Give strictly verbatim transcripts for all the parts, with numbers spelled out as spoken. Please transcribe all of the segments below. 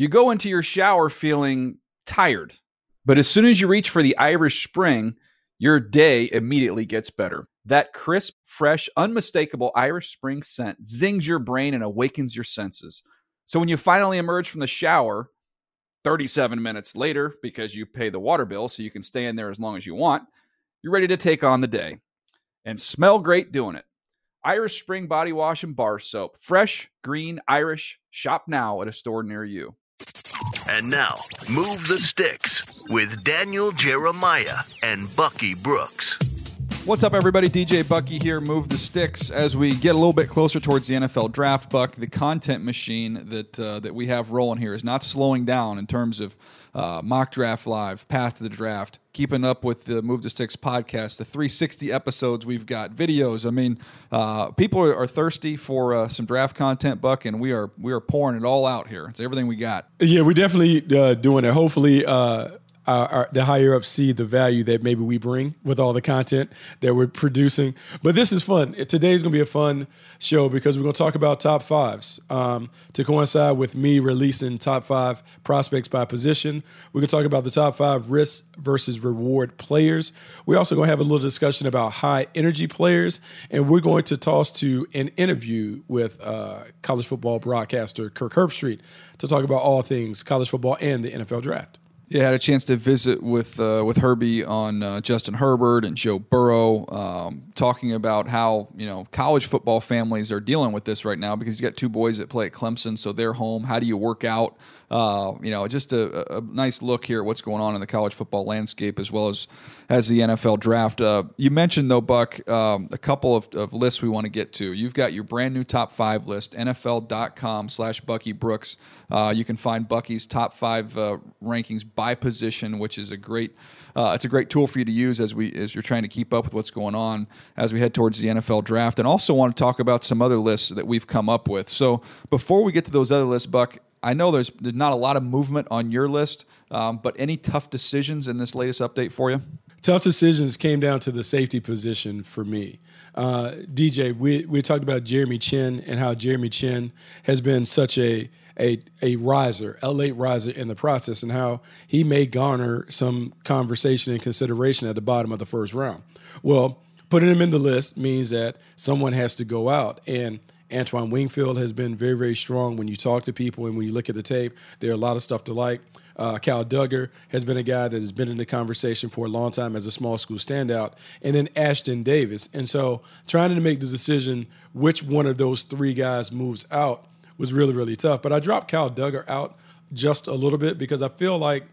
You go into your shower feeling tired, but as soon as you reach for the Irish Spring, your day immediately gets better. That crisp, fresh, unmistakable Irish Spring scent zings your brain and awakens your senses. So when you finally emerge from the shower, thirty-seven minutes later, because you pay the water bill so you can stay in there as long as you want, you're ready to take on the day and smell great doing it. Irish Spring Body Wash and Bar Soap. Fresh, green, Irish. Shop now at a store near you. And now, Move the Sticks with Daniel Jeremiah and Bucky Brooks. What's up, everybody? D J Bucky here, Move the Sticks. As we get a little bit closer towards the N F L draft, Buck, the content machine that uh, that we have rolling here is not slowing down in terms of uh, Mock Draft Live, Path to the Draft, keeping up with the Move the Sticks podcast, the three sixty episodes we've got, videos. I mean, uh, people are, are thirsty for uh, some draft content, Buck, and we are we are pouring it all out here. It's everything we got. Yeah, we're definitely uh, doing it. Hopefully, uh, our, our, the higher up see the value that maybe we bring with all the content that we're producing. But this is fun. Today's going to be a fun show because we're going to talk about top fives um, to coincide with me releasing top five prospects by position. We're going to talk about the top five risk versus reward players. We're also going to have a little discussion about high energy players, and we're going to toss to an interview with uh, college football broadcaster Kirk Herbstreit to talk about all things college football and the N F L draft. Yeah, I had a chance to visit with uh, with Herbie on uh, Justin Herbert and Joe Burrow, um, talking about how, you know, college football families are dealing with this right now because he's got two boys that play at Clemson, so they're home. How do you work out? Uh, you know, just a, a nice look here at what's going on in the college football landscape as well as as the N F L draft. Uh, you mentioned, though, Buck, um, a couple of, of lists we want to get to. You've got your brand new top five list, N F L dot com slash Bucky Brooks. Uh, you can find Bucky's top five uh, rankings by position, which is a great uh, it's a great tool for you to use as we as you're trying to keep up with what's going on as we head towards the N F L draft. And also want to talk about some other lists that we've come up with. So before we get to those other lists, Buck, I know there's, there's not a lot of movement on your list, um, but any tough decisions in this latest update for you? Tough decisions came down to the safety position for me. Uh, D J, we we talked about Jeremy Chinn and how Jeremy Chinn has been such a a a riser, a late riser in the process, and how he may garner some conversation and consideration at the bottom of the first round. Well, putting him in the list means that someone has to go out, and Antoine Wingfield has been very, very strong when you talk to people and when you look at the tape. There are a lot of stuff to like. Uh, Cal Duggar has been a guy that has been in the conversation for a long time as a small school standout. And then Ashton Davis. And so trying to make the decision which one of those three guys moves out was really, really tough. But I dropped Cal Duggar out just a little bit because I feel like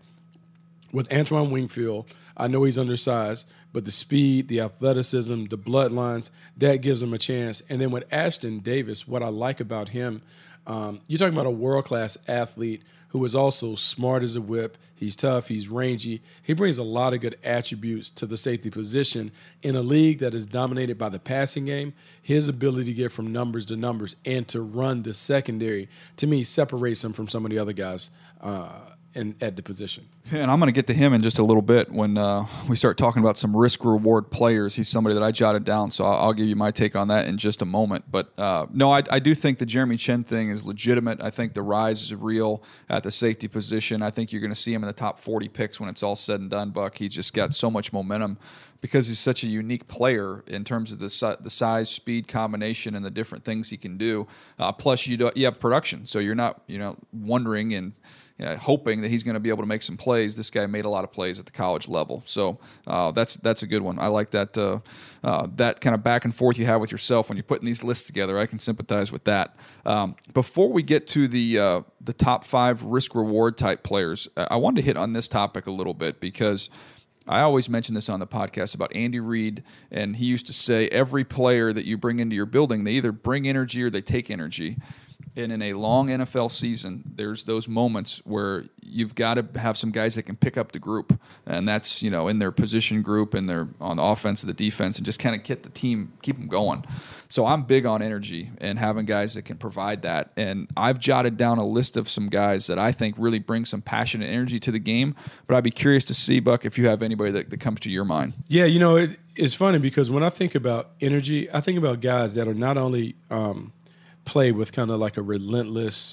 with Antoine Wingfield, I know he's undersized, but the speed, the athleticism, the bloodlines, that gives him a chance. And then with Ashton Davis, what I like about him, um, you're talking about a world-class athlete who is also smart as a whip. He's tough. He's rangy. He brings a lot of good attributes to the safety position. In a league that is dominated by the passing game, his ability to get from numbers to numbers and to run the secondary, to me, separates him from some of the other guys uh, in, at the position. And I'm going to get to him in just a little bit when uh, we start talking about some risk-reward players. He's somebody that I jotted down, so I'll, I'll give you my take on that in just a moment. But, uh, no, I, I do think the Jeremy Chinn thing is legitimate. I think the rise is real at the safety position. I think you're going to see him in the top forty picks when it's all said and done, Buck. He's just got so much momentum because he's such a unique player in terms of the, si- the size, speed combination, and the different things he can do. Uh, plus, you, do, you have production, so you're not you know wondering and you know, hoping that he's going to be able to make some plays. This guy made a lot of plays at the college level, so uh, that's that's a good one. I like that uh, uh, that kind of back and forth you have with yourself when you're putting these lists together. I can sympathize with that. Um, before we get to the uh, the top five risk reward type players, I wanted to hit on this topic a little bit because I always mention this on the podcast about Andy Reid, and he used to say every player that you bring into your building, they either bring energy or they take energy. And in a long N F L season, there's those moments where you've got to have some guys that can pick up the group, and that's you know in their position group and they're on the offense or the defense, and just kind of get the team, keep them going. So I'm big on energy and having guys that can provide that. And I've jotted down a list of some guys that I think really bring some passion and energy to the game. But I'd be curious to see, Buck, if you have anybody that, that comes to your mind. Yeah, you know, it, it's funny because when I think about energy, I think about guys that are not only um, play with kind of like a relentless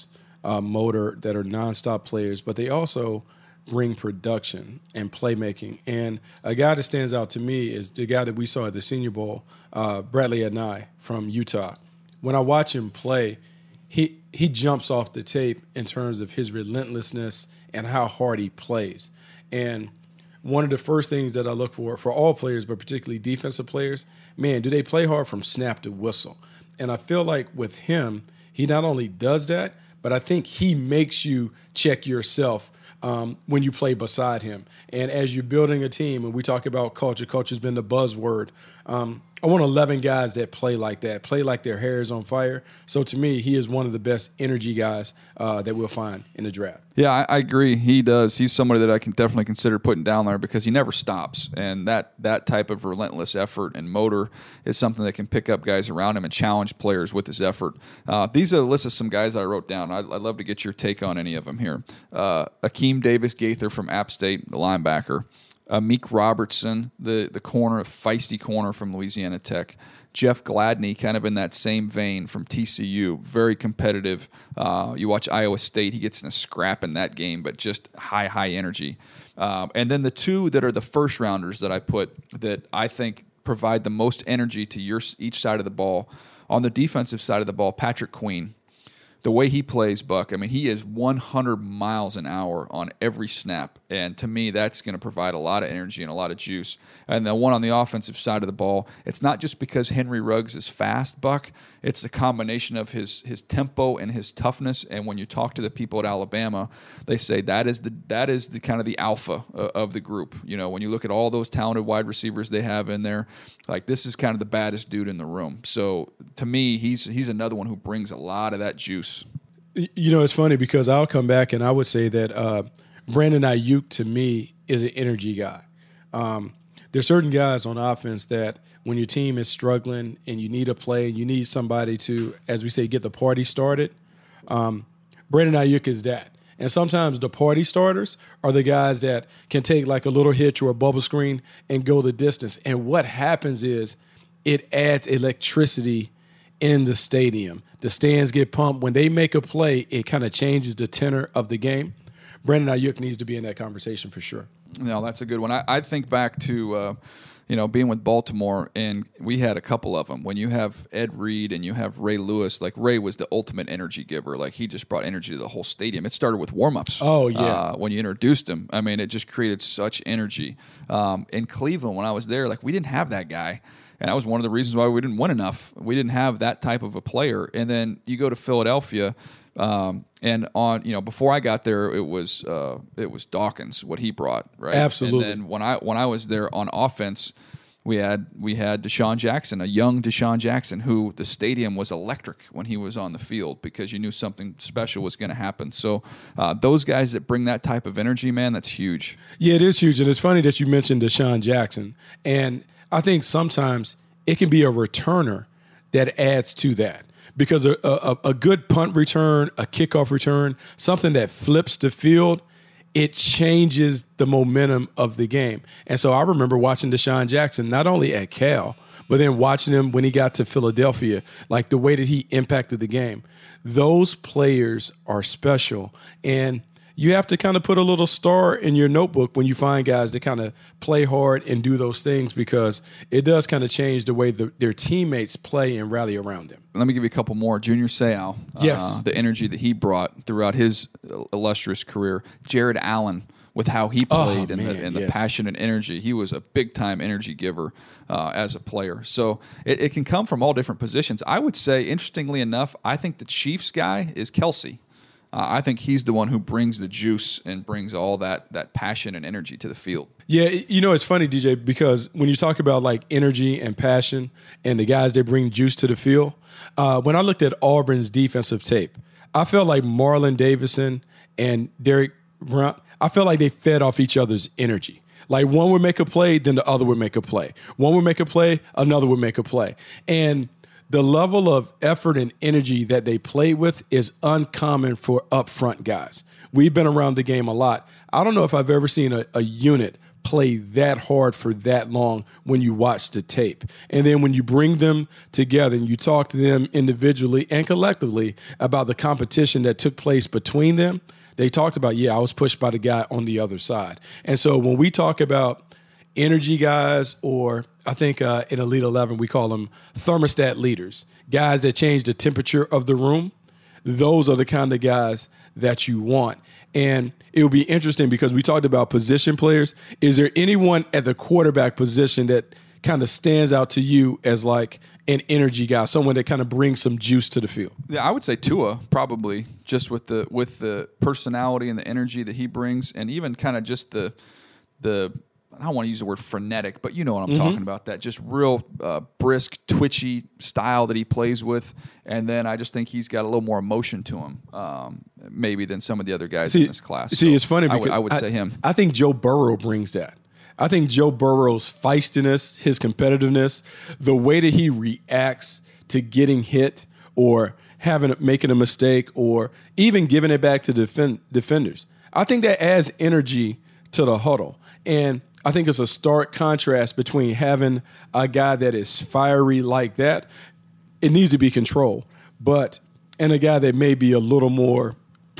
uh, motor, that are nonstop players, but they also bring production and playmaking. And a guy that stands out to me is the guy that we saw at the Senior Bowl, uh, Bradley Anae from Utah. When I watch him play, he he jumps off the tape in terms of his relentlessness and how hard he plays. And one of the first things that I look for, for all players, but particularly defensive players, man, do they play hard from snap to whistle? And I feel like with him, he not only does that, but I think he makes you check yourself um, when you play beside him. And as you're building a team, and we talk about culture, culture's been the buzzword. Um, I want eleven guys that play like that, play like their hair is on fire. So to me, he is one of the best energy guys uh, that we'll find in the draft. Yeah, I, I agree. He does. He's somebody that I can definitely consider putting down there because he never stops. And that that type of relentless effort and motor is something that can pick up guys around him and challenge players with his effort. Uh, these are the list of some guys I wrote down. I'd, I'd love to get your take on any of them here. Uh, Akeem Davis Gaither from App State, the linebacker. Uh, Meek Robertson, the the corner, feisty corner from Louisiana Tech. Jeff Gladney, kind of in that same vein from T C U, very competitive. Uh, you watch Iowa State, he gets in a scrap in that game, but just high, high energy. Um, and then the two that are the first rounders that I put that I think provide the most energy to your each side of the ball. On the defensive side of the ball, Patrick Queen. The way he plays, Buck, I mean, he is one hundred miles an hour on every snap. And to me, that's going to provide a lot of energy and a lot of juice. And the one on the offensive side of the ball, it's not just because Henry Ruggs is fast, Buck. It's the combination of his his tempo and his toughness. And when you talk to the people at Alabama, they say that is the that is the kind of the alpha of the group. You know, when you look at all those talented wide receivers they have in there, like this is kind of the baddest dude in the room. So to me, he's he's another one who brings a lot of that juice. You know, it's funny because I'll come back and I would say that uh, Brandon Ayuk, to me, is an energy guy. Um, there's certain guys on offense that when your team is struggling and you need a play and you need somebody to, as we say, get the party started, um, Brandon Ayuk is that. And sometimes the party starters are the guys that can take like a little hitch or a bubble screen and go the distance. And what happens is it adds electricity in the stadium. The stands get pumped. When they make a play, it kind of changes the tenor of the game. Brandon Ayuk needs to be in that conversation for sure. No, that's a good one. I, I think back to, uh, you know, being with Baltimore, and we had a couple of them. When you have Ed Reed and you have Ray Lewis, like Ray was the ultimate energy giver. Like he just brought energy to the whole stadium. It started with warm-ups. Oh, yeah. Uh, when you introduced him, I mean, it just created such energy. Um, in Cleveland, when I was there, like we didn't have that guy. And that was one of the reasons why we didn't win enough. We didn't have that type of a player. And then you go to Philadelphia, um, and on you know before I got there, it was uh, it was Dawkins what he brought, right? Absolutely. And then when I when I was there on offense, we had we had Deshaun Jackson, a young Deshaun Jackson, who the stadium was electric when he was on the field because you knew something special was going to happen. So uh, those guys that bring that type of energy, man, that's huge. Yeah, it is huge. And it's funny that you mentioned Deshaun Jackson. And I think sometimes it can be a returner that adds to that because a, a, a good punt return, a kickoff return, something that flips the field, it changes the momentum of the game. And so I remember watching Deshaun Jackson, not only at Cal, but then watching him when he got to Philadelphia, like the way that he impacted the game. Those players are special. And you have to kind of put a little star in your notebook when you find guys that kind of play hard and do those things because it does kind of change the way the, their teammates play and rally around them. Let me give you a couple more. Junior Seau, yes. uh, the energy that he brought throughout his illustrious career. Jared Allen with how he played oh, and, man, the, and the yes. passion and energy. He was a big-time energy giver uh, as a player. So it, it can come from all different positions. I would say, interestingly enough, I think the Chiefs guy is Kelsey. Uh, I think he's the one who brings the juice and brings all that that passion and energy to the field. Yeah, you know, it's funny, D J, because when you talk about like energy and passion and the guys that bring juice to the field, uh, when I looked at Auburn's defensive tape, I felt like Marlon Davidson and Derek Brown, I felt like they fed off each other's energy. Like one would make a play, then the other would make a play. One would make a play, another would make a play. And the level of effort and energy that they play with is uncommon for upfront guys. We've been around the game a lot. I don't know if I've ever seen a, a unit play that hard for that long when you watch the tape. And then when you bring them together and you talk to them individually and collectively about the competition that took place between them, they talked about, yeah, I was pushed by the guy on the other side. And so when we talk about energy guys, or I think uh, in Elite eleven, we call them thermostat leaders, guys that change the temperature of the room, those are the kind of guys that you want. And it will be interesting because we talked about position players. Is there anyone at the quarterback position that kind of stands out to you as like an energy guy, someone that kind of brings some juice to the field? Yeah, I would say Tua probably, just with the with the personality and the energy that he brings, and even kind of just the the I don't want to use the word frenetic, but you know what I'm mm-hmm. talking about. That just real uh, brisk, twitchy style that he plays with. And then I just think he's got a little more emotion to him, um, maybe than some of the other guys see, in this class. See, so it's funny because I would, I would I, say him. I think Joe Burrow brings that. I think Joe Burrow's feistiness, his competitiveness, the way that he reacts to getting hit or having making a mistake or even giving it back to defend, defenders. I think that adds energy to the huddle. And I think it's a stark contrast between having a guy that is fiery like that. It needs to be controlled, but and a guy that may be a little more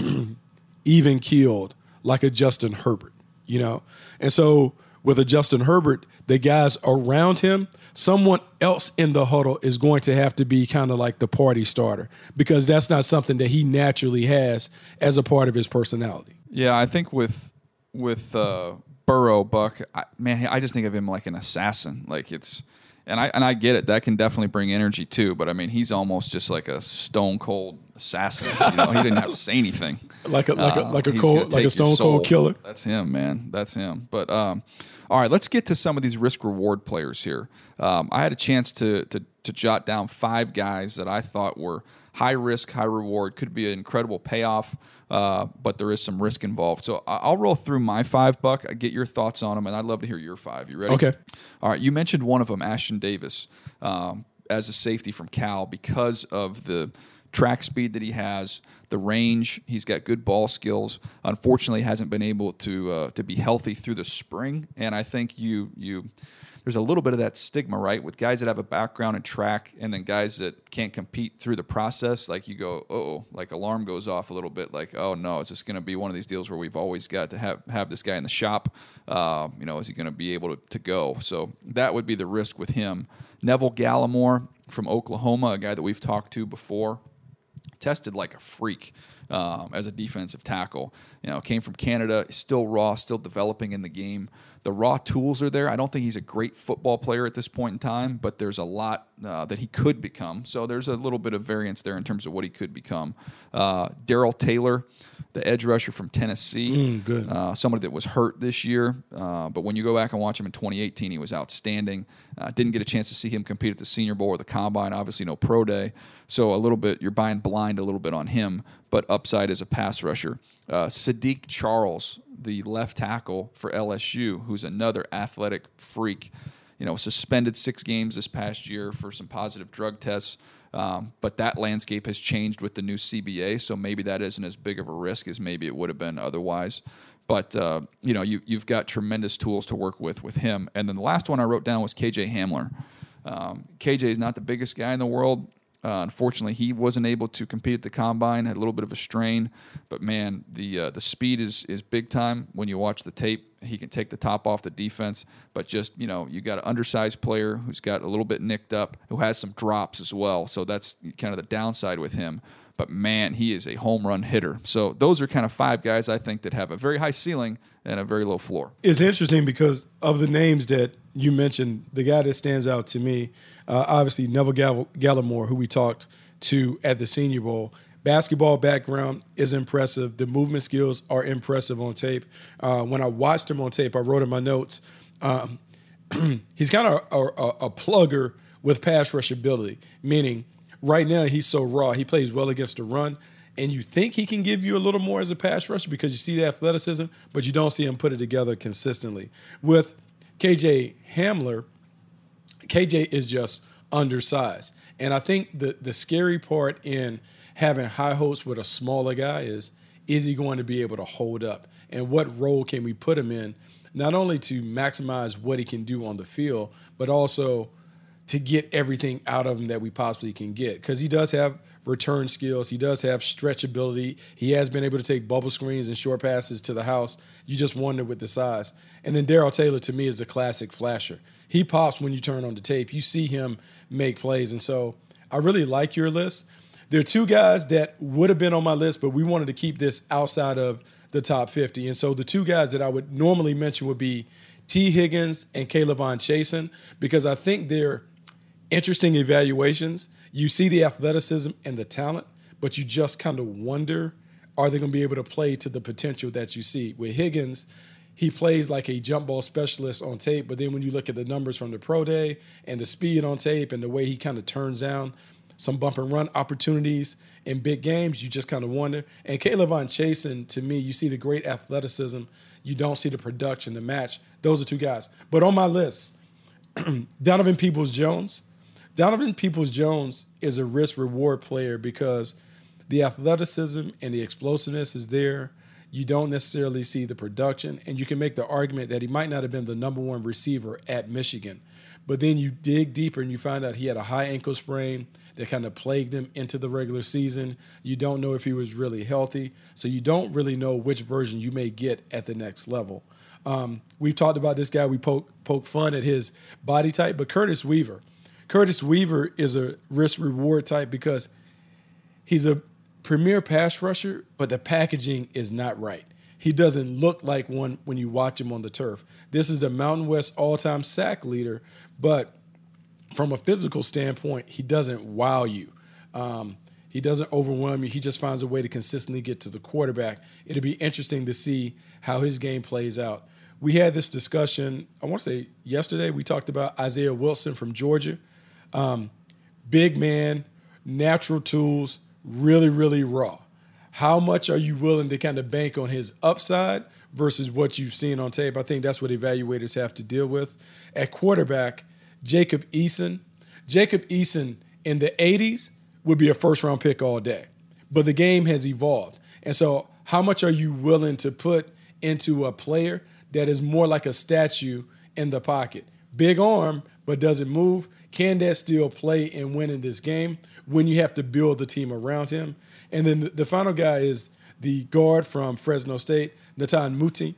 even keeled, like a Justin Herbert, you know. And so with a Justin Herbert, the guys around him, someone else in the huddle is going to have to be kind of like the party starter, because that's not something that he naturally has as a part of his personality. Yeah, I think with with. Uh Burrow, Buck, I, man, I just think of him like an assassin. Like it's, and I and I get it. That can definitely bring energy too. But I mean, he's almost just like a stone cold assassin. You know, he didn't have to say anything. Like a like a uh, like a cold like a stone cold killer. That's him, man. That's him. But um, all right, let's get to some of these risk reward players here. Um, I had a chance to to to jot down five guys that I thought were high risk, high reward, could be an incredible payoff, uh, but there is some risk involved. So I'll roll through my five, Buck. I get your thoughts on them, and I'd love to hear your five. You ready? Okay. All right. You mentioned one of them, Ashton Davis, um, as a safety from Cal because of the track speed that he has, the range. He's got good ball skills. Unfortunately, hasn't been able to uh, to be healthy through the spring, and I think you you. There's a little bit of that stigma, right, with guys that have a background in track and then guys that can't compete through the process. Like you go, oh, like alarm goes off a little bit. Like, oh no, is this going to be one of these deals where we've always got to have have this guy in the shop? Uh, you know, is he going to be able to, to go? So that would be the risk with him. Neville Gallimore from Oklahoma, a guy that we've talked to before, tested like a freak. Um, as a defensive tackle, you know, came from Canada, still raw, still developing in the game. The raw tools are there. I don't think he's a great football player at this point in time, but there's a lot uh, that he could become. So there's a little bit of variance there in terms of what he could become. Uh, Darrell Taylor, the edge rusher from Tennessee, mm, good. Uh, somebody that was hurt this year, uh, but when you go back and watch him in twenty eighteen, he was outstanding. Uh, didn't get a chance to see him compete at the Senior Bowl or the Combine, obviously no pro day. So a little bit, you're buying blind a little bit on him, but upside as a pass rusher. Uh, Sadiq Charles, the left tackle for L S U, who's another athletic freak, you know, suspended six games this past year for some positive drug tests. Um, but that landscape has changed with the new C B A, so maybe that isn't as big of a risk as maybe it would have been otherwise. But, uh, you know, you, you've got tremendous tools to work with with him. And then the last one I wrote down was K J Hamler. Um, K J is not the biggest guy in the world. Uh, unfortunately, he wasn't able to compete at the Combine, had a little bit of a strain. But, man, the uh, the speed is is big time when you watch the tape. He can take the top off the defense. But just, you know, you got an undersized player who's got a little bit nicked up, who has some drops as well. So that's kind of the downside with him. But, man, he is a home run hitter. So those are kind of five guys, I think, that have a very high ceiling and a very low floor. It's interesting because of the names that you mentioned, the guy that stands out to me, uh, obviously Neville Gall- Gallimore, who we talked to at the Senior Bowl. Basketball background is impressive. The movement skills are impressive on tape. Uh, when I watched him on tape, I wrote in my notes, um, he's kind of a, a, a plugger with pass rush ability, meaning right now he's so raw. He plays well against the run, and you think he can give you a little more as a pass rusher because you see the athleticism, but you don't see him put it together consistently. With K J Hamler, K J is just undersized. And I think the the scary part in having high hopes with a smaller guy is, is he going to be able to hold up? And what role can we put him in, not only to maximize what he can do on the field, but also to get everything out of him that we possibly can get. Because he does have return skills. He does have stretchability. He has been able to take bubble screens and short passes to the house. You just wonder with the size. And then Darrell Taylor, to me, is the classic flasher. He pops when you turn on the tape. You see him make plays. And so I really like your list. There are two guys that would have been on my list, but we wanted to keep this outside of the top fifty. And so the two guys that I would normally mention would be T. Higgins and K'Lavon Chaisson, because I think they're interesting evaluations. You see the athleticism and the talent, but you just kind of wonder, are they going to be able to play to the potential that you see? With Higgins, he plays like a jump ball specialist on tape, but then when you look at the numbers from the pro day and the speed on tape and the way he kind of turns down some bump and run opportunities in big games, you just kind of wonder. And K'Lavon Chaisson, to me, you see the great athleticism. You don't see the production, the match. Those are two guys. But on my list, Donovan Peoples-Jones. Donovan Peoples-Jones is a risk-reward player because the athleticism and the explosiveness is there. You don't necessarily see the production, and you can make the argument that he might not have been the number one receiver at Michigan. But then you dig deeper and you find out he had a high ankle sprain that kind of plagued him into the regular season. You don't know if he was really healthy, so you don't really know which version you may get at the next level. Um, we've talked about this guy. We poke, poke fun at his body type, but Curtis Weaver. Curtis Weaver is a risk-reward type because he's a premier pass rusher, but the packaging is not right. He doesn't look like one when you watch him on the turf. This is the Mountain West all-time sack leader, but from a physical standpoint, he doesn't wow you. Um, he doesn't overwhelm you. He just finds a way to consistently get to the quarterback. It'll be interesting to see how his game plays out. We had this discussion, I want to say yesterday, we talked about Isaiah Wilson from Georgia. Um, big man, natural tools, really, really raw. How much are you willing to kind of bank on his upside versus what you've seen on tape? I think that's what evaluators have to deal with. At quarterback, Jacob Eason. Jacob Eason in the eighties would be a first-round pick all day. But the game has evolved. And so how much are you willing to put into a player that is more like a statue in the pocket? Big arm, but doesn't move. Can that still play and win in this game when you have to build the team around him? And then the final guy is the guard from Fresno State, Natan Muti.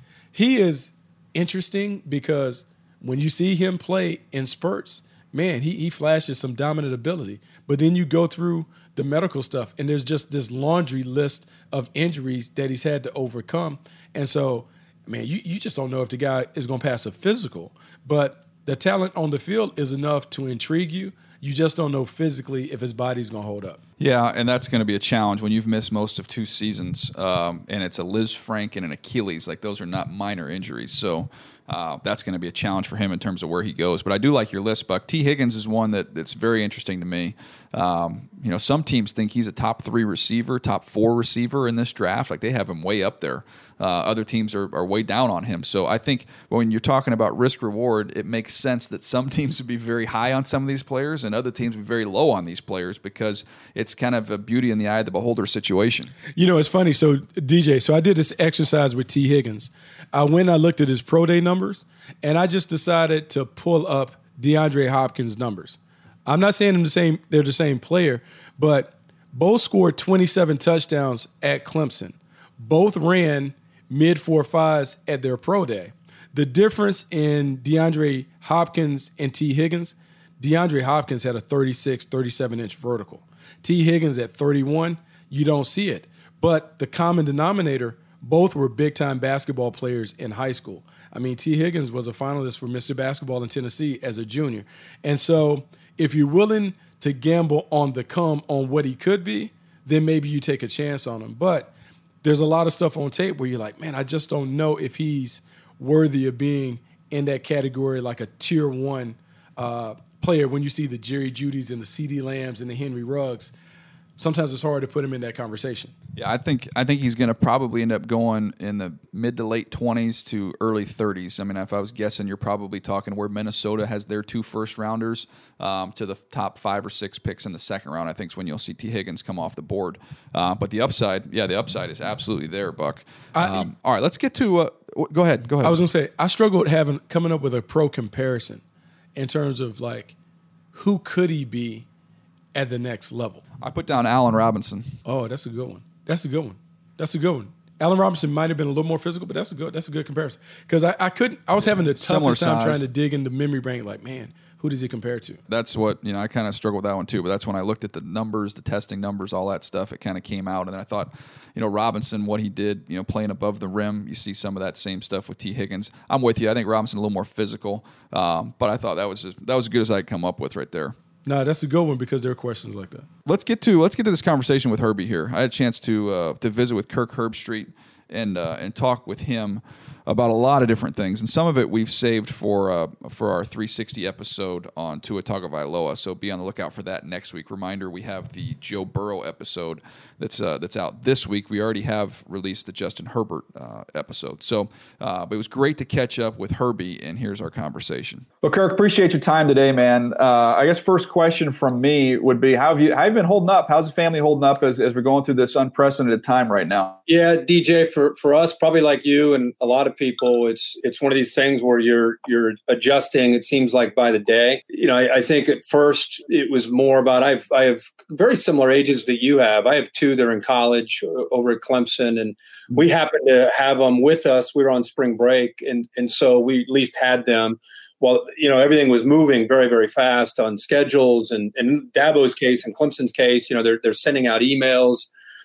He is interesting because when you see him play in spurts, man, he, he flashes some dominant ability. But then you go through the medical stuff, and there's just this laundry list of injuries that he's had to overcome. And so, man, you, you just don't know if the guy is going to pass a physical. But the talent on the field is enough to intrigue you. You just don't know physically if his body's going to hold up. Yeah, and that's going to be a challenge when you've missed most of two seasons, um, and it's a Liz Frank and an Achilles. Like, those are not minor injuries. So uh, that's going to be a challenge for him in terms of where he goes. But I do like your list, Buck. T. Higgins is one that, that's very interesting to me. Um, you know, some teams think he's a top three receiver, top four receiver in this draft. Like, they have him way up there. Uh, other teams are, are way down on him. So I think when you're talking about risk-reward, it makes sense that some teams would be very high on some of these players and other teams would be very low on these players because it's kind of a beauty in the eye of the beholder situation. You know, it's funny. So, D J, so I did this exercise with T. Higgins. I went and I looked at his pro day numbers, and I just decided to pull up DeAndre Hopkins' numbers. I'm not saying them the same, they're the same player, but both scored twenty-seven touchdowns at Clemson. Both ran mid four fives at their pro day. The difference in DeAndre Hopkins and T. Higgins, DeAndre Hopkins had a thirty-six, thirty-seven inch vertical. T. Higgins at thirty-one, you don't see it. But the common denominator, both were big-time basketball players in high school. I mean, T. Higgins was a finalist for Mister Basketball in Tennessee as a junior. And so if you're willing to gamble on the come on what he could be, then maybe you take a chance on him. But there's a lot of stuff on tape where you're like, man, I just don't know if he's worthy of being in that category like a tier one uh, player when you see the Jerry Judys and the CeeDee Lambs and the Henry Ruggs. sometimes it's hard to put him in that conversation. Yeah, I think I think he's going to probably end up going in the mid to late twenties to early thirties. I mean, if I was guessing, you're probably talking where Minnesota has their two first rounders um, to the top five or six picks in the second round. I think is when you'll see T. Higgins come off the board. Uh, but the upside, yeah, the upside is absolutely there, Buck. Um, I, all right, let's get to. Uh, go ahead. Go ahead. I was going to say I struggle with having coming up with a pro comparison in terms of like who could he be at the next level. I put down Allen Robinson. Oh, that's a good one. That's a good one. That's a good one. Allen Robinson might have been a little more physical, but that's a good that's a good comparison. Because I, I couldn't I was having the toughest time trying to dig into memory bank, like, man, who does he compare to? That's what, you know, I kind of struggled with that one too, but that's when I looked at the numbers, the testing numbers, all that stuff, it kind of came out. And then I thought, you know, Robinson, what he did, you know, playing above the rim, you see some of that same stuff with T. Higgins. I'm with you. I think Robinson a little more physical, um, but I thought that was just, that was as good as I could come up with right there. No, that's a good one because there are questions like that. Let's get to let's get to this conversation with Herbie here. I had a chance to uh, to visit with Kirk Herbstreit and uh, and talk with him about a lot of different things, and some of it we've saved for uh, for our three sixty episode on Tua Tagovailoa. So be on the lookout for that next week. Reminder: we have the Joe Burrow episode that's uh, that's out this week. We already have released the Justin Herbert uh, episode. So, uh, but it was great to catch up with Herbie, and here's our conversation. Well, Kirk, appreciate your time today, man. Uh, I guess first question from me would be: How have you how have you been holding up? How's the family holding up as as we're going through this unprecedented time right now? Yeah, D J, for for us, probably like you and a lot of people, it's it's one of these things where you're you're adjusting. It seems like by the day. You know, I, I think at first it was more about I've I have very similar ages that you have. I have two that are in college over at Clemson, and we happened to have them with us. We were on spring break, and and so we at least had them. Well, you know, everything was moving very, very fast on schedules, and, and in Dabo's case and Clemson's case, you know, they're they're sending out emails.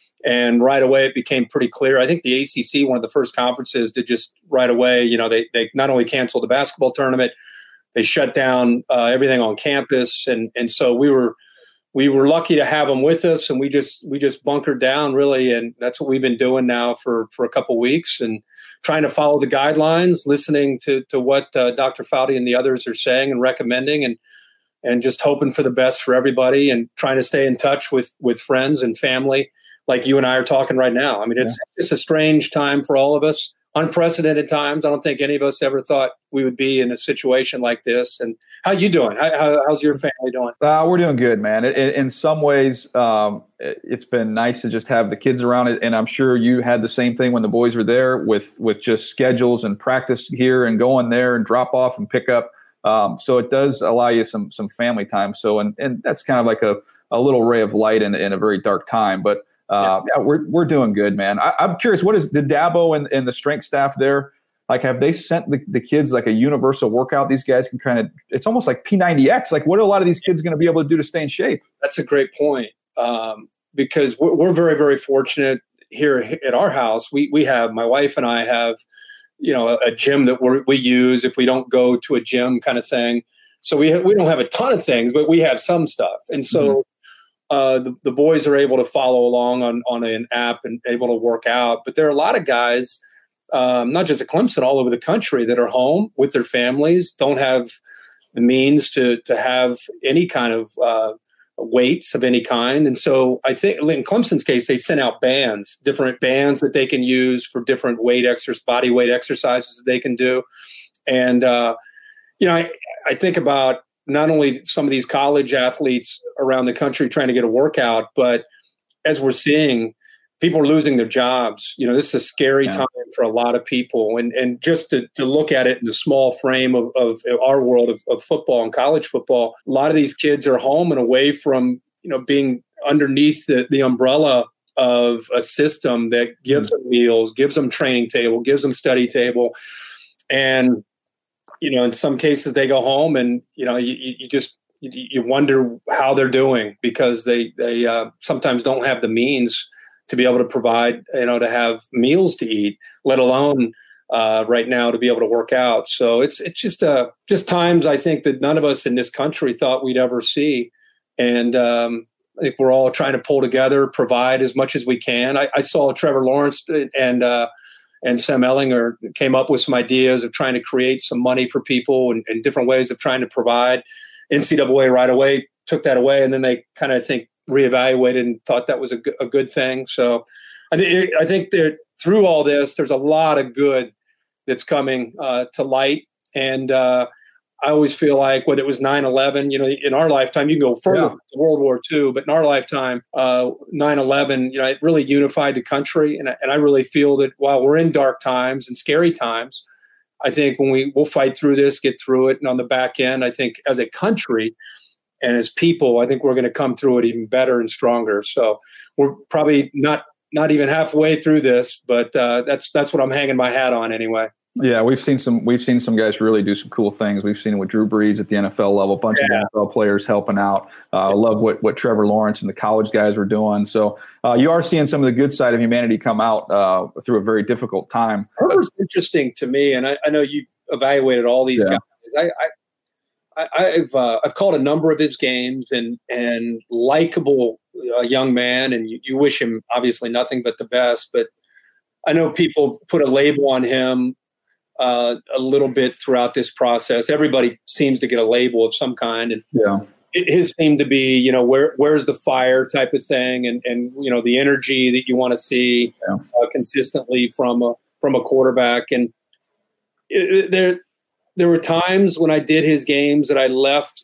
And right away, it became pretty clear. I think the A C C, one of the first conferences, did just right away, you know, they they not only canceled the basketball tournament, they shut down uh, everything on campus, and and so we were we were lucky to have them with us, and we just we just bunkered down really, and that's what we've been doing now for for a couple of weeks, and trying to follow the guidelines, listening to to what uh, Doctor Fauci and the others are saying and recommending, and and just hoping for the best for everybody, and trying to stay in touch with with friends and family, like you and I are talking right now. I mean, it's yeah. it's a strange time for all of us, unprecedented times. I don't think any of us ever thought we would be in a situation like this. And how you doing? How, how, how's your family doing? Uh, we're doing good, man. In, in some ways, um, it's been nice to just have the kids around it. And I'm sure you had the same thing when the boys were there with, with just schedules and practice here and going there and drop off and pick up. Um, so it does allow you some some family time. So, and, and that's kind of like a, a little ray of light in, in a very dark time. But Uh, yeah. yeah, we're we're doing good, man. I, I'm curious, what is the Dabo and, and the strength staff there? Like, have they sent the, the kids like a universal workout? These guys can kind of, it's almost like P ninety X. Like, what are a lot of these kids going to be able to do to stay in shape? That's a great point, um, because we're, we're very, very fortunate here at our house. We we have, my wife and I have, you know, a, a gym that we we use if we don't go to a gym kind of thing. So we ha- we don't have a ton of things, but we have some stuff, and so. Mm-hmm. Uh, the, the boys are able to follow along on, on an app and able to work out. But there are a lot of guys, um, not just at Clemson, all over the country that are home with their families, don't have the means to to have any kind of uh, weights of any kind. And so I think in Clemson's case, they sent out bands, different bands that they can use for different weight exercise, body weight exercises that they can do. And, uh, you know, I, I think about not only some of these college athletes around the country trying to get a workout, but as we're seeing, people are losing their jobs. You know, this is a scary yeah. time for a lot of people. And and just to, to look at it in the small frame of, of our world of, of football and college football, a lot of these kids are home and away from, you know, being underneath the, the umbrella of a system that gives mm-hmm. them meals, gives them training table, gives them study table. And you know, in some cases they go home and, you know, you, you just, you, you wonder how they're doing because they, they uh, sometimes don't have the means to be able to provide, you know, to have meals to eat, let alone uh, right now to be able to work out. So it's, it's just, uh, just times I think that none of us in this country thought we'd ever see. And um, I think we're all trying to pull together, provide as much as we can. I, I saw Trevor Lawrence and, uh, And Sam Ehlinger came up with some ideas of trying to create some money for people and, and different ways of trying to provide. N C double A right away took that away, and then they kind of think reevaluated and thought that was a, g- a good thing. So I, th- I think that through all this, there's a lot of good that's coming uh, to light. And uh, I always feel like whether it was nine eleven, you know, in our lifetime, you can go further Yeah. to World War Two, but in our lifetime, uh, nine eleven, you know, it really unified the country. And, I- and I really feel that while we're in dark times and scary times, I think when we will fight through this, get through it. And on the back end, I think as a country and as people, I think we're going to come through it even better and stronger. So we're probably not, not even halfway through this, but uh, that's, that's what I'm hanging my hat on anyway. Yeah, we've seen some we've seen some guys really do some cool things. We've seen it with Drew Brees at the N F L level, a bunch Yeah. of N F L players helping out. Uh, I love what what Trevor Lawrence and the college guys were doing. So uh, you are seeing some of the good side of humanity come out uh, through a very difficult time. Herbert's interesting to me, and I, I know you evaluated all these Yeah. guys. I, I, I I've uh, I've called a number of his games, and and likable uh, young man, and you, you wish him obviously nothing but the best. But I know people put a label on him uh, a little bit throughout this process. Everybody seems to get a label of some kind, and Yeah. it, his seemed to be, you know, where where's the fire type of thing, and and you know the energy that you want to see Yeah. uh, consistently from a from a quarterback. And it, it, there there were times when I did his games that I left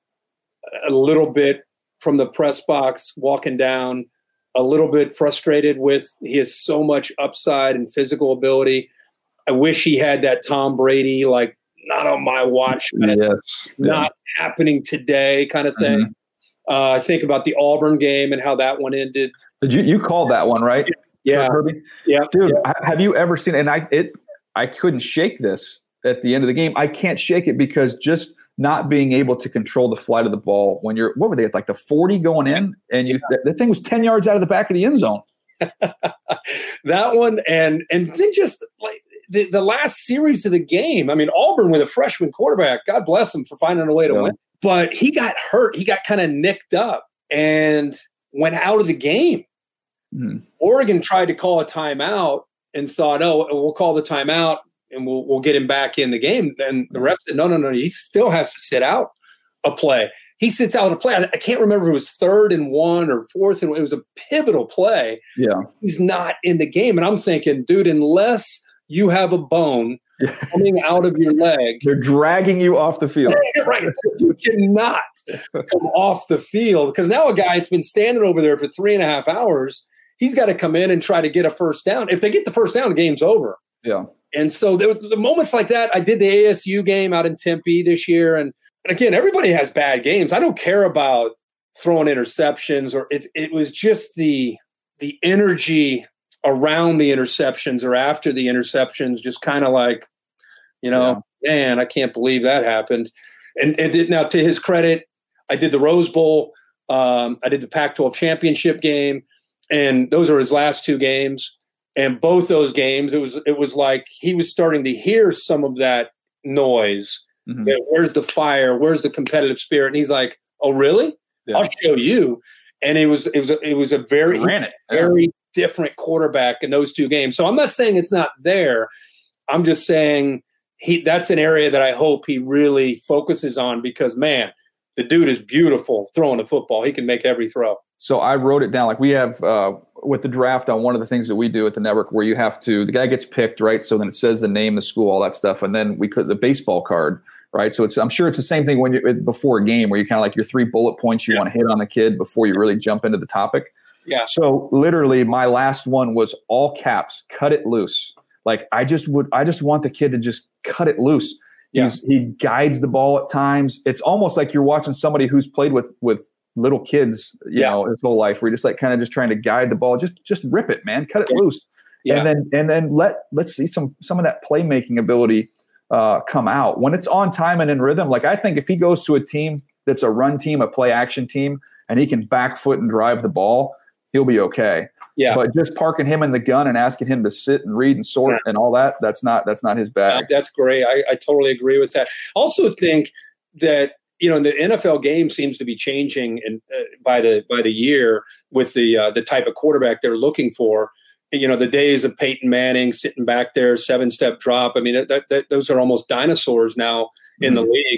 a little bit from the press box walking down, a little bit frustrated with he has so much upside and physical ability. I wish he had that Tom Brady, like, not on my watch, kind of, Yes. Yeah. not happening today kind of thing. Mm-hmm. Uh, I think about the Auburn game and how that one ended. Did you you called that one, right? Yeah, Herbie? yeah, Dude, yeah. ha- have you ever seen? And I it I couldn't shake this at the end of the game. I can't shake it because just not being able to control the flight of the ball when you're what were they at, like the forty going in, and you that, that thing was ten yards out of the back of the end zone. That one, and and then just like the, the last series of the game. I mean, Auburn with a freshman quarterback, God bless him for finding a way to Yeah. win. But he got hurt. He got kind of nicked up and went out of the game. Mhm. Oregon tried to call a timeout and thought, oh, we'll call the timeout and we'll we'll get him back in the game. And the ref said, no, no, no, he still has to sit out a play. He sits out a play. I, I can't remember if it was third and one or fourth and it was a pivotal play. Yeah. He's not in the game. And I'm thinking, dude, unless you have a bone coming out of your leg, They're dragging you off the field. right, you cannot come off the field because now a guy's been standing over there for three and a half hours. He's got to come in and try to get a first down. If they get the first down, the game's over. Yeah. And so there was the moments like that. I did the A S U game out in Tempe this year. And, and again, everybody has bad games. I don't care about throwing interceptions or it, it was just the, the energy around the interceptions or after the interceptions, just kind of like, you know, yeah. man, I can't believe that happened. And, and did, now to his credit, I did the Rose Bowl. Um, I did the Pac twelve championship game. And those are his last two games. And both those games, it was it was like he was starting to hear some of that noise. Mm-hmm. That, where's the fire? Where's the competitive spirit? And he's like, "Oh, really? Yeah. I'll show you." And it was it was a, it was a very Ran it. very yeah. different quarterback in those two games. So I'm not saying it's not there. I'm just saying he that's an area that I hope he really focuses on because man, the dude is beautiful throwing the football. He can make every throw. So I wrote it down. Like we have uh, with the draft on one of the things that we do at the network where you have to, the guy gets picked, right? So then it says the name, the school, all that stuff. And then we put the baseball card, right? So it's, I'm sure it's the same thing when you before a game where you kind of like your three bullet points you yeah. want to hit on the kid before you really jump into the topic. Yeah. So literally my last one was all caps, cut it loose. Like I just would, I just want the kid to just cut it loose. Yeah. He's, he guides the ball at times. It's almost like you're watching somebody who's played with, with, little kids, you yeah. know, his whole life, where you're just like kind of just trying to guide the ball. Just just rip it, man. Cut it yeah. loose. Yeah. And then and then let let's see some some of that playmaking ability uh, come out. When it's on time and in rhythm, like I think if he goes to a team that's a run team, a play action team, and he can back foot and drive the ball, he'll be okay. Yeah. But just parking him in the gun and asking him to sit and read and sort yeah. and all that, that's not that's not his bag. Yeah, that's great. I, I totally agree with that. Also think that you know, the N F L game seems to be changing and uh, by the by the year with the uh, the type of quarterback they're looking for. You know, the days of Peyton Manning sitting back there, seven step drop. I mean, that, that those are almost dinosaurs now in mm-hmm. the league.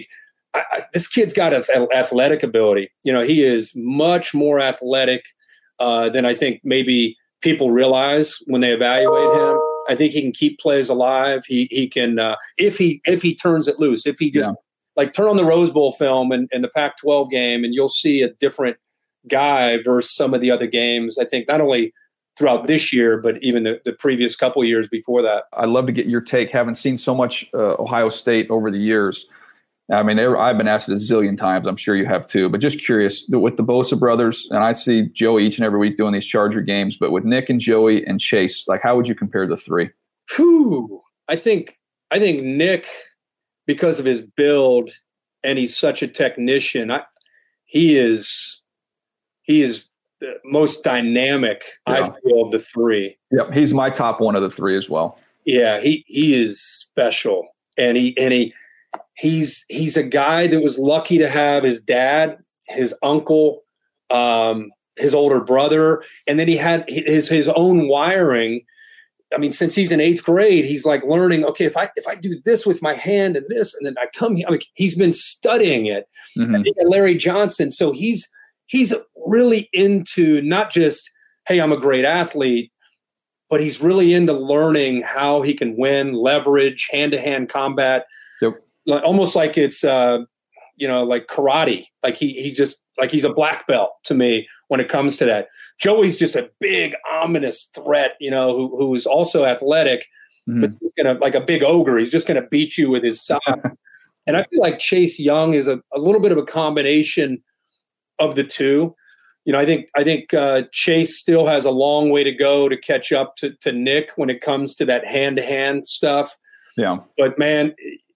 I, I, this kid's got an athletic ability. You know, he is much more athletic uh, than I think maybe people realize when they evaluate him. I think he can keep plays alive. He he can uh, if he if he turns it loose. If he just yeah. like turn on the Rose Bowl film and, and the Pac twelve game, and you'll see a different guy versus some of the other games. I think not only throughout this year, but even the, the previous couple years before that. I'd love to get your take. Haven't seen so much uh, Ohio State over the years. I mean, I've been asked it a zillion times. I'm sure you have too. But just curious, with the Bosa brothers, and I see Joey each and every week doing these Charger games, but with Nick and Joey and Chase, like how would you compare the three? Whew. I think I think Nick, because of his build, and he's such a technician, I, he is he is the most dynamic, yeah. I feel, of the three. Yep, he's my top one of the three as well. Yeah, he he is special, and he and he. He's he's a guy that was lucky to have his dad, his uncle, um, his older brother, and then he had his his own wiring. I mean, since he's in eighth grade, he's like learning. Okay, if I if I do this with my hand and this, and then I come here, I mean, he's been studying it. Mm-hmm. And he had Larry Johnson, so he's he's really into not just hey, I'm a great athlete, but he's really into learning how he can win, leverage, hand to hand combat. Yep. Like, almost like it's, uh, you know, like karate. Like he he just like he's a black belt to me when it comes to that. Joey's just a big, ominous threat, you know, who who is also athletic, mm-hmm. but he's gonna like a big ogre. He's just gonna beat you with his size. And I feel like Chase Young is a, a little bit of a combination of the two. You know, I think I think uh, Chase still has a long way to go to catch up to to Nick when it comes to that hand to hand stuff. Yeah, but man.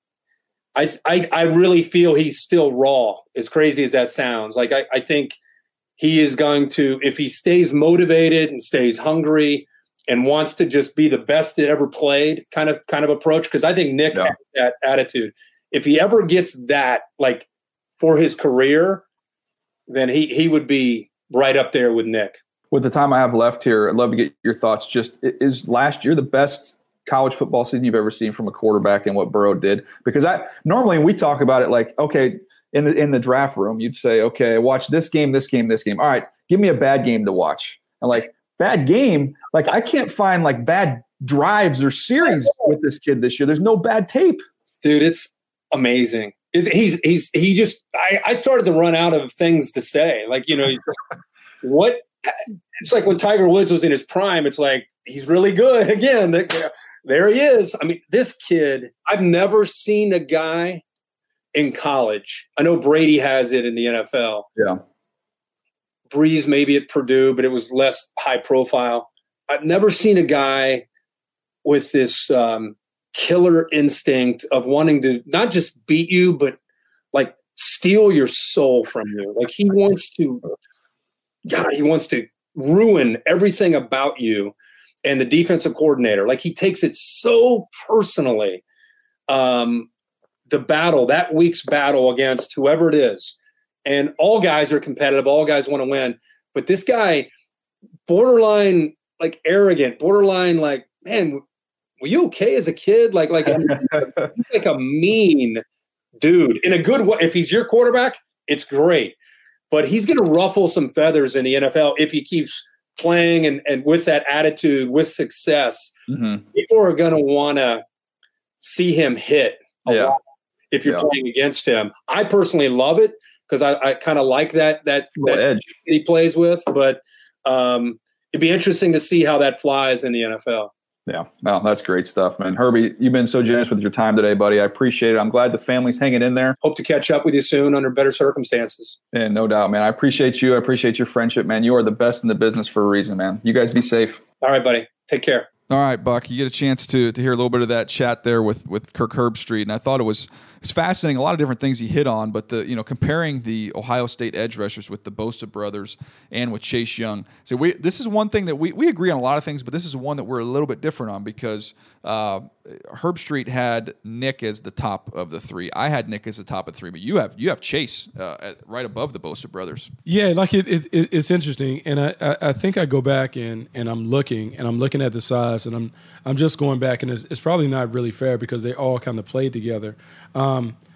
I, I I really feel he's still raw, as crazy as that sounds. Like I, I think he is going to, if he stays motivated and stays hungry and wants to just be the best that ever played kind of kind of approach, because I think Nick yeah. has that attitude. If he ever gets that, like for his career, then he he would be right up there with Nick. With the time I have left here, I'd love to get your thoughts. Just is last year the best college football season you've ever seen from a quarterback and what Burrow did? Because I normally we talk about it like, okay, in the in the draft room, you'd say, okay, watch this game, this game, this game. All right, give me a bad game to watch. And like bad game, like I can't find like bad drives or series with this kid this year. There's no bad tape. Dude, it's amazing. He's he's he just I, I started to run out of things to say. Like, you know, what it's like when Tiger Woods was in his prime, it's like he's really good again. There he is. I mean, this kid, I've never seen a guy in college. I know Brady has it in the N F L. Yeah. Breeze maybe at Purdue, but it was less high profile. I've never seen a guy with this um, killer instinct of wanting to not just beat you, but like steal your soul from you. Like he wants to, God, he wants to ruin everything about you. And the defensive coordinator, like he takes it so personally. Um, the battle, that week's battle against whoever it is. And all guys are competitive. All guys want to win. But this guy, borderline like arrogant, borderline like, man, were you okay as a kid? Like, like, he's like a mean dude in a good way. If he's your quarterback, it's great. But he's going to ruffle some feathers in the N F L if he keeps playing and, and with that attitude, with success. Mm-hmm. People are going to want to see him hit a yeah. lot if you're yeah. playing against him. I personally love it because I, I kind of like that that, that edge he plays with. But um, it'd be interesting to see how that flies in the N F L. Yeah, well, that's great stuff, man. Herbie, you've been so generous with your time today, buddy. I appreciate it. I'm glad the family's hanging in there. Hope to catch up with you soon under better circumstances. And no doubt, man. I appreciate you. I appreciate your friendship, man. You are the best in the business for a reason, man. You guys be safe. All right, buddy. Take care. All right, Buck, you get a chance to to hear a little bit of that chat there with with Kirk Herbstreit, and I thought it was it's fascinating. A lot of different things he hit on, but the you know comparing the Ohio State edge rushers with the Bosa brothers and with Chase Young. So we this is one thing that we we agree on a lot of things, but this is one that we're a little bit different on because uh, Herbstreit had Nick as the top of the three. I had Nick as the top of three, but you have you have Chase uh, at, right above the Bosa brothers. Yeah, like it, it, it's interesting, and I, I, I think I go back and and I'm looking and I'm looking at the size, and I'm I'm just going back, and it's, it's probably not really fair because they all kind of played together. Um,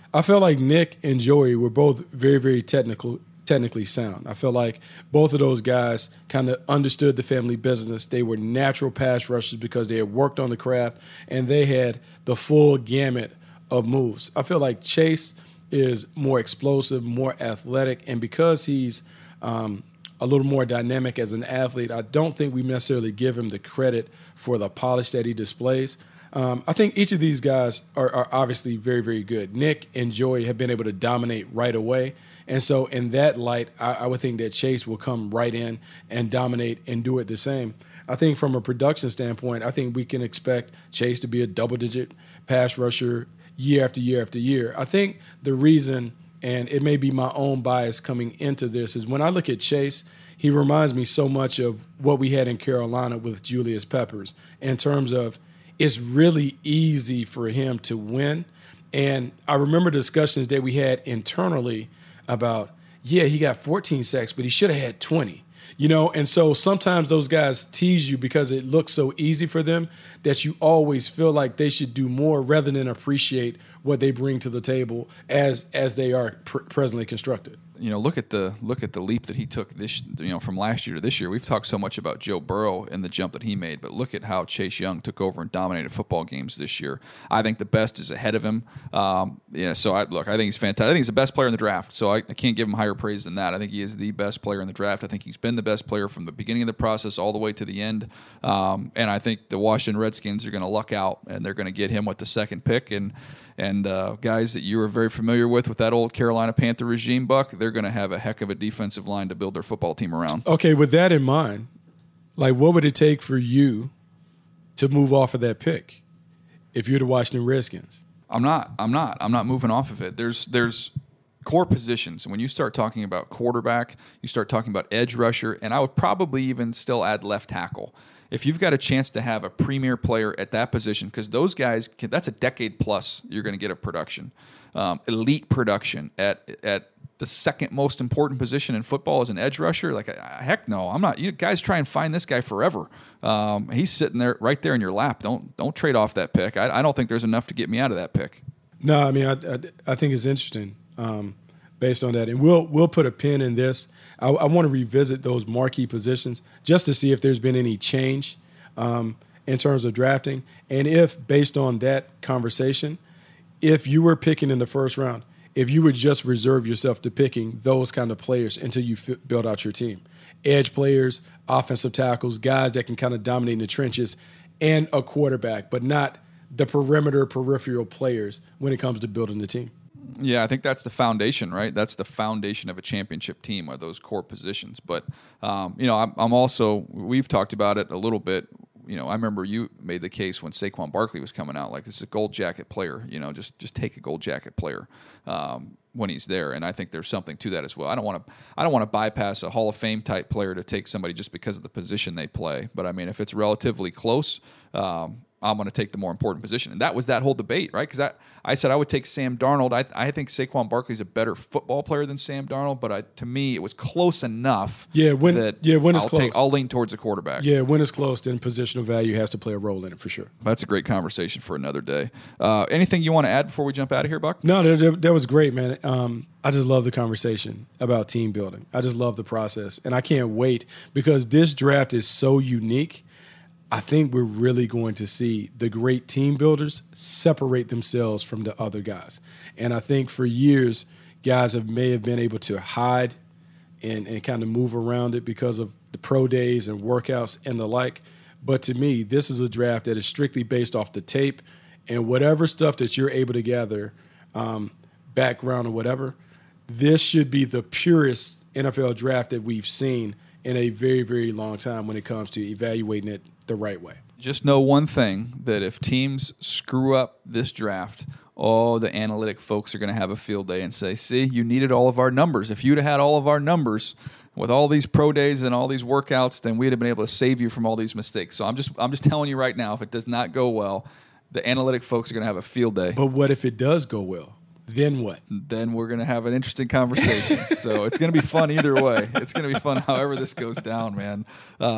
I felt like Nick and Joey were both very, very technical, technically sound. I feel like both of those guys kind of understood the family business. They were natural pass rushers because they had worked on the craft, and they had the full gamut of moves. I feel like Chase is more explosive, more athletic, and because he's um, a little more dynamic as an athlete, I don't think we necessarily give him the credit for the polish that he displays. Um, I think each of these guys are, are obviously very, very good. Nick and Joey have been able to dominate right away. And so in that light, I, I would think that Chase will come right in and dominate and do it the same. I think from a production standpoint, I think we can expect Chase to be a double-digit pass rusher year after year after year. I think the reason, and it may be my own bias coming into this, is when I look at Chase, he reminds me so much of what we had in Carolina with Julius Peppers in terms of it's really easy for him to win. And I remember discussions that we had internally about, yeah, he got fourteen sacks, but he should have had twenty. You know, and so sometimes those guys tease you because it looks so easy for them that you always feel like they should do more rather than appreciate what they bring to the table as as they are pr- presently constructed. You know, look at the look at the leap that he took this, you know, from last year to this year. We've talked so much about Joe Burrow and the jump that he made, but look at how Chase Young took over and dominated football games this year. I think the best is ahead of him. Um, yeah, so I look, I think he's fantastic. I think he's the best player in the draft. So I, I can't give him higher praise than that. I think he is the best player in the draft. I think he's been the best player from the beginning of the process all the way to the end. Um, and I think the Washington Redskins are going to luck out, and they're going to get him with the second pick. And And uh, guys that you are very familiar with, with that old Carolina Panther regime, Buck, they're going to have a heck of a defensive line to build their football team around. Okay, with that in mind, like what would it take for you to move off of that pick if you're the Washington Redskins? I'm not. I'm not. I'm not moving off of it. There's there's core positions. When you start talking about quarterback, you start talking about edge rusher, and I would probably even still add left tackle. If you've got a chance to have a premier player at that position, because those guys, can, that's a decade plus you're going to get of production, um, elite production at at the second most important position in football as an edge rusher. Like, heck no, I'm not. You guys try and find this guy forever. Um, he's sitting there right there in your lap. Don't don't trade off that pick. I, I don't think there's enough to get me out of that pick. No, I mean, I I, I think it's interesting um, based on that, and we'll we'll put a pin in this. I, I want to revisit those marquee positions just to see if there's been any change um, in terms of drafting. And if, based on that conversation, if you were picking in the first round, if you would just reserve yourself to picking those kind of players until you f- build out your team. Edge players, offensive tackles, guys that can kind of dominate in the trenches, and a quarterback, but not the perimeter, peripheral players when it comes to building the team. Yeah, I think that's the foundation, right? That's the foundation of a championship team, are those core positions. But, um, you know, I'm, I'm also, we've talked about it a little bit. You know, I remember you made the case when Saquon Barkley was coming out, like, this is a gold jacket player. You know, just just take a gold jacket player um, when he's there. And I think there's something to that as well. I don't want to I don't want to bypass a Hall of Fame type player to take somebody just because of the position they play. But I mean, if it's relatively close, um, I'm going to take the more important position. And that was that whole debate, right? Because I, I said I would take Sam Darnold. I, I think Saquon Barkley's a better football player than Sam Darnold, but I, to me, it was close enough yeah, when, that yeah, when it's I'll, close. take, I'll lean towards a quarterback. Yeah, when it's close, then positional value has to play a role in it for sure. That's a great conversation for another day. Uh, anything you want to add before we jump out of here, Buck? No, that, that, that was great, man. Um, I just love the conversation about team building. I just love the process, and I can't wait because this draft is so unique. I think we're really going to see the great team builders separate themselves from the other guys. And I think for years, guys have may have been able to hide and, and kind of move around it because of the pro days and workouts and the like. But to me, this is a draft that is strictly based off the tape and whatever stuff that you're able to gather, um, background or whatever, this should be the purest N F L draft that we've seen in a very, very long time when it comes to evaluating it the right way. Just know one thing, that if teams screw up this draft, oh, the analytic folks are going to have a field day and say, see, you needed all of our numbers. If you'd have had all of our numbers with all these pro days and all these workouts, then we'd have been able to save you from all these mistakes. So I'm just I'm just telling you right now, if it does not go well, the analytic folks are going to have a field day. But what if it does go well? Then what? Then we're going to have an interesting conversation. So it's going to be fun either way. It's going to be fun however this goes down, man. Uh,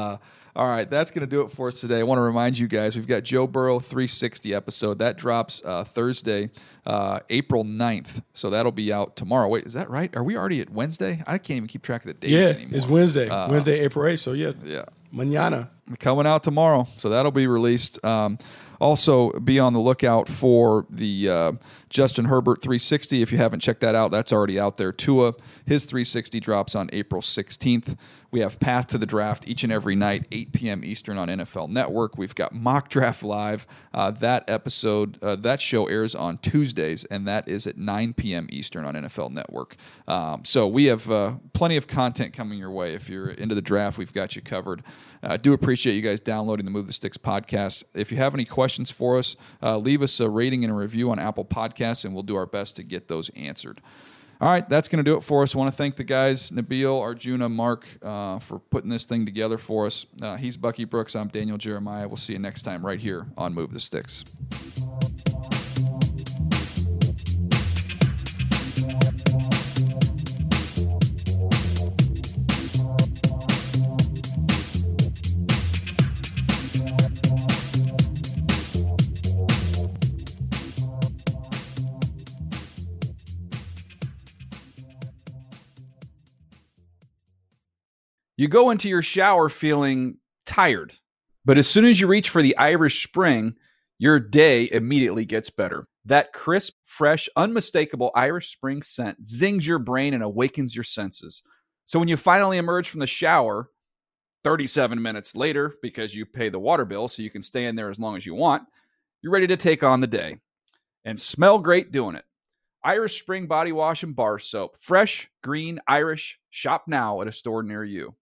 All right, that's going to do it for us today. I want to remind you guys, we've got Joe Burrow three sixty episode. That drops uh, Thursday, uh, April ninth. So that'll be out tomorrow. Wait, is that right? Are we already at Wednesday? I can't even keep track of the days yeah, anymore. It's Wednesday. Uh, Wednesday, April eighth. So, yeah. Yeah. Mañana. Coming out tomorrow. So that'll be released. Um, also, be on the lookout for the uh, Justin Herbert three sixty. If you haven't checked that out, that's already out there. Tua, his three sixty drops on April sixteenth. We have Path to the Draft each and every night, eight p.m. Eastern on N F L Network. We've got Mock Draft Live. Uh, that episode, uh, that show airs on Tuesdays, and that is at nine p.m. Eastern on N F L Network. Um, so we have uh, plenty of content coming your way. If you're into the draft, we've got you covered. I uh, do appreciate you guys downloading the Move the Sticks podcast. If you have any questions for us, uh, leave us a rating and a review on Apple Podcasts, and we'll do our best to get those answered. All right, that's going to do it for us. I want to thank the guys, Nabil, Arjuna, Mark, uh, for putting this thing together for us. Uh, he's Bucky Brooks. I'm Daniel Jeremiah. We'll see you next time right here on Move the Sticks. You go into your shower feeling tired, but as soon as you reach for the Irish Spring, your day immediately gets better. That crisp, fresh, unmistakable Irish Spring scent zings your brain and awakens your senses. So when you finally emerge from the shower, thirty-seven minutes later, because you pay the water bill so you can stay in there as long as you want, you're ready to take on the day and smell great doing it. Irish Spring Body Wash and Bar Soap. Fresh, green, Irish. Shop now at a store near you.